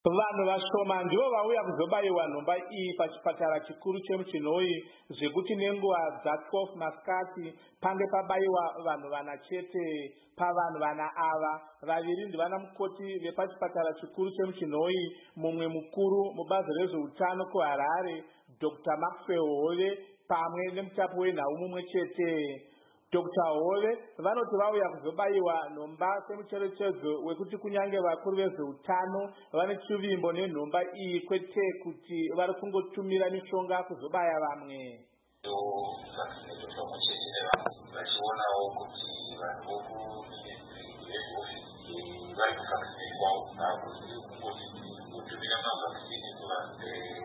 Vanhu vashoma ndivo vauya kuzobayiwa nhomba iyi pachipatara chikuru chemuChinhoyi zvekuti nenguva dza12 masikati pange pabayiwa vanhu vana chete. Pavanhu vana ava, vaviri ndivana mukoti vepachipatara chikuru chemuChinhoyi, mumwe mukuru mubazi rezveutano kuHarare, Dr. Maxwell Hove, pamwe nemutapi wenhau mumwe chete. Dr. Hove vanoti vauya kuzobayiwa nhomba semucherechedzo wekuti kunyange vakuru vezveutano vane chivimbo nenhomba iyi, kwete kuti vari kungotumira mishonga kuzobaya vamwe. Vachionawo kuti vanhu vari kuvhakisinirwawo hakusi kungoti kutumira mavhakisini kuvanhu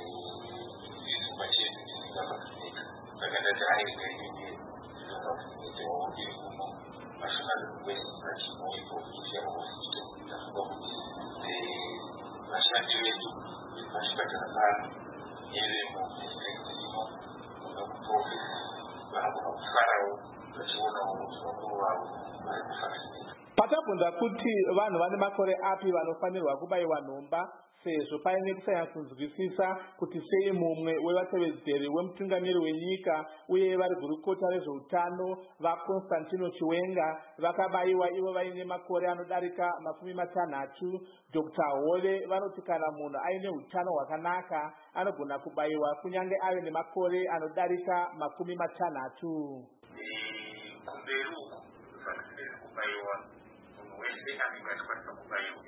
pachete tisingavhakisineka. Saka ndati aega inenge zvinovakisinirwawo iri kuno national request naChinhoyi provincial hospital. Ndafunga kuti vashandi vedu vepachipatara pano nevemudhistrict ino munokuprofesi vanogona kufarawo vachionawo kuti vakuru vavo vari kuvhakisineka. Patabvunza kuti vanhu vane makore api vanofanirwa kubayiwa nhomba, sezvo paine kusanyatsokunzwisisa kuti sei mumwe wevatevedzeri wemutungamiri wenyika uye vari gurukota rezveutano vaConstantino Chiwenga vakabayiwa ivo vaine makore anodarika 60. Dr. Hove vanoti kana munhu aine hutano hwakanaka anogona kubayiwa kunyange ave nemakore anodarika 60. Kumberi uko vhakisini kubayiwa munhu wese anenge achikwanisa kubayiwa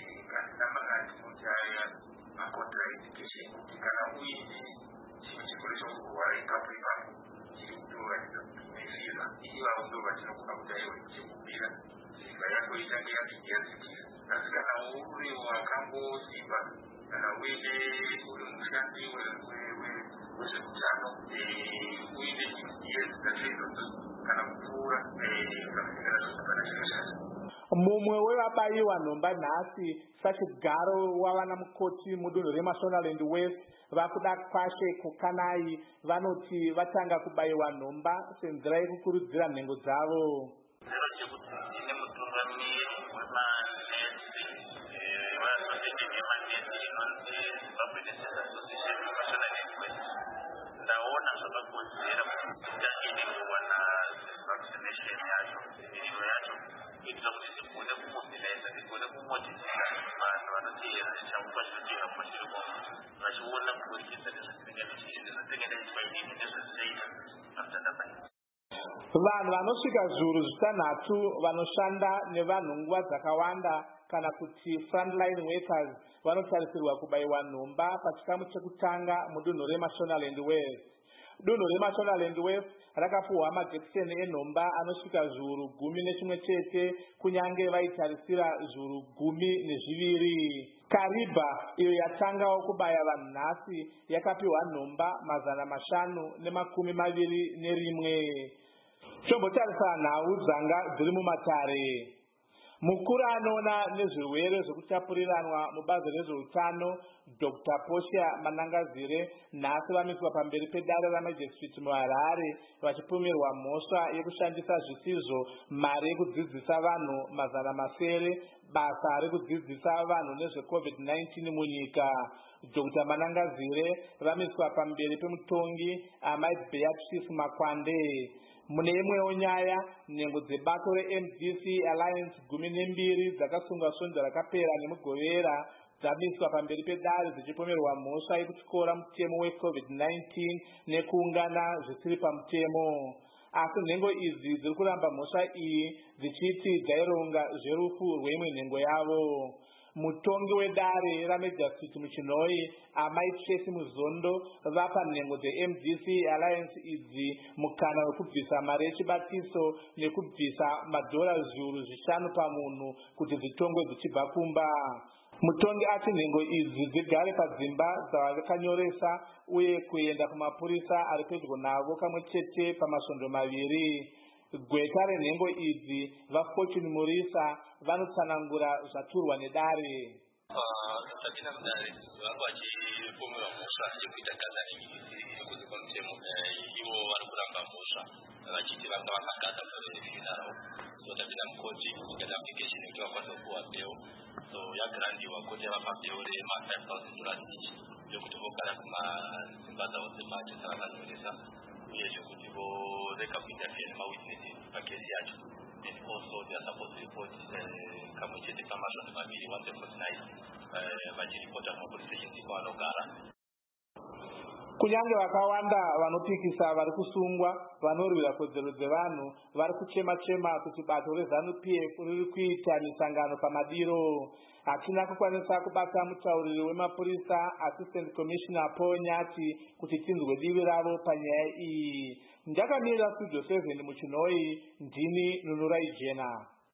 kuti aya macontraindication kuti kana uine chimwe chirwere chokurwara ipapo chiri kutoratidza kuti une fiva, ivavo ndo vatinogona kuti aiwa chekubira fiva yako itange yazikira. Asi kana uri wakambosimba, kana uine uri mushandi wezveutano uine 6 years zvaizvozvo kana kupfuura zvakusikana zvosakana chakashata. Mumwe wevabayiwa nhomba nhasi sachigaro wavana mukoti mudunhu reMashonaland West vakuda kwashe Kukanai vanoti vatanga kubayiwa nhomba senzira yekukurudzira nhengo dzavo. Zero chekuti tine mutungamiri wemanesi vaasociated nemanesi inonzi Zimbabwe Nurses Association Mashonaland West. Ndaona zvakakodzera kuti titange nekuwana vaccination yacho, miriro yacho, kuitira kuti tigone kumobiliza, tigone kumotivisa vanhu vanoteera nechamupa chinoteera kwachiriko vachiona kuburikidza nezvatinenge tichiitwa inini nezvezera after ndabayiwa. Vanhu vanosvika zviuru 6 vanoshanda nevanhu nguva dzakawanda kana kuti frontline workers vanotarisirwa kubayiwa nhomba pachikamu chekutanga mudunhu reMashonaland West. Dunhu reMashonaland West rakapuhwa majekiseni enhomba anosvika zviuru 11 kunyange vaitarisira zviuru 12. Kariba iyo yatangawo kubaya vanhu nhasi yakapiwa nhomba 521. Tombotarisa nhau dzanga dziri mumatare. Mukuru anoona nezvirwere zvekutapuriranwa mubazi rezveutano Dr. Portia Manangazire nhasi vamiswa pamberi pedare raMajestic muHarare vachipumirwa mhosva yekushandisa zvisizvo mari yekudzidzisa vanhu 700 basa rekudzidzisa vanhu nezveCovid-19 munyika. Dr. Manangazire vamiswa pamberi pemutongi Amai Beatrice Makwande. Mune imwewo nyaya, nhengo dzebato reMDC Alliance 12 dzakasungwa svonzo rakapera nemugovera dzamiswa pamberi pedare dzichipomerwa mhosva yekutyora mutemo weCovid-19 nekuungana zvisiri pamutemo. Asi nhengo idzi dziri kuramba mhosva iyi dzichiti dzaironga zverufu rweimwe nhengo yavo. Mutongi wedare raMajestic muChinhoyi Amai Tracy Muzondo vapa nhengo dzeMDC Alliance idzi mukana wekubvisa mari yechibatiso nekubvisa madhora zviuru 5 pamunhu kuti dzitongwe dzichibva kumba. Mutongi ati nhengo idzi dzigare padzimba dzavakanyoresa uye kuenda kumapurisa ari pedyo navo kamwe chete pamasvondo 2. Gweta renhengo idzi vaFortune Murisa vanotsanangura zvaturwa nedare. Tapinda mudare vangu vachipomerwa mhosva yekuita gathering yekuti pamutemo ivo vari kuramba mhosva. vachiti vanga vakagada funeral. So tapinda mukoti ikaita application yekuti vakwanisa kupuwa bail. So yagrandiwa koti yavapa bail rema $5,000 each yokuti vogara kumadzimba dzavo dzemanje dzavakazoresa uyezve kuti vorega kuinterfere nemawitnesses pakesi yacho. And also they are supposed to report kamwe chete pamashoti maviri once a fortnight vachiripota kumapolice station kwavanogara. Kunyange vakawanda vanopikisa vari kusungwa vanorwira kodzero dzevanhu vari kuchema-chema kuti bato reZANU-PF riri kuita misangano pamadiro. Hatina kukwanisa kubata mutauriri wemapurisa Assistant Commissioner Paul Nyati kuti tinzwe divi ravo panyaya iyi. Ndakamirira Studio 7 muChinoi, ndini Nunurai Jena.